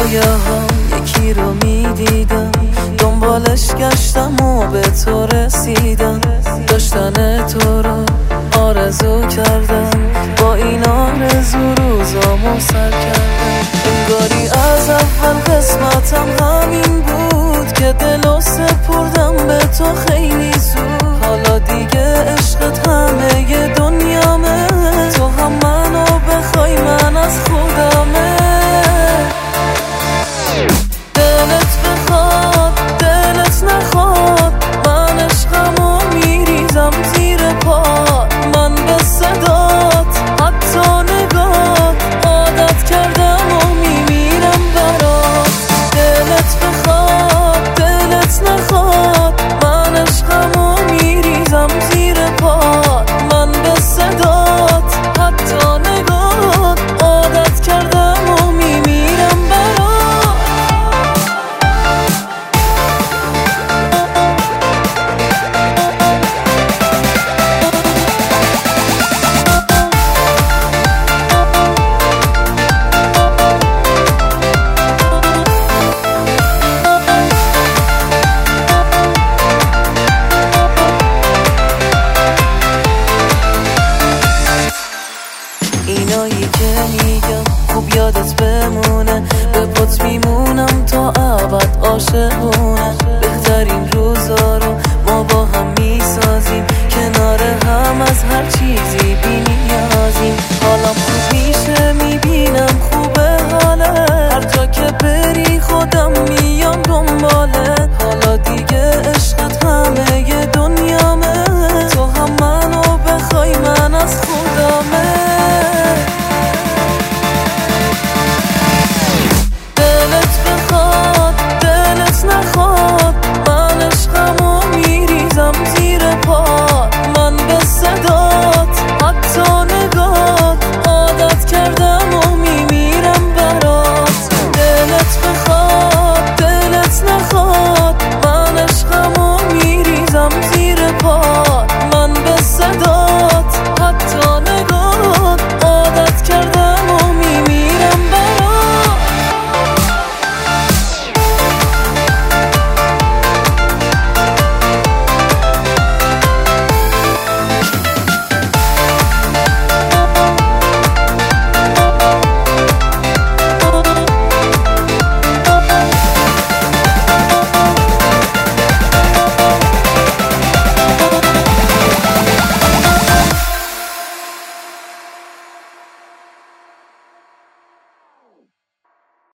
رویاها یکی رو میدیدم، دنبالش گشتم و به تو رسیدم. داشتن تو رو آرزو کردم، با این آرزو روزامو سر کردم. انگاری از اول قسمتم همین بود که دلو سپردم به تو خیلی زود. حالا دیگه عشقت همه دنیامه، تو هم منو بخوای من از خودمه. دلت بخواد دلت نخواد، من عشقمو میریزم زیر پات. من به صدات حتی نگات عادت کردم و میمیرم برات. دلت بخواد دلت نخواد، من عشقمو میریزم زیر پات. من به صدات حتی نگات عادت کردم و میمیرم برات. اینایی که میگم خوب یادت بمونه، به پات میمونم تا ابد عاشقونه.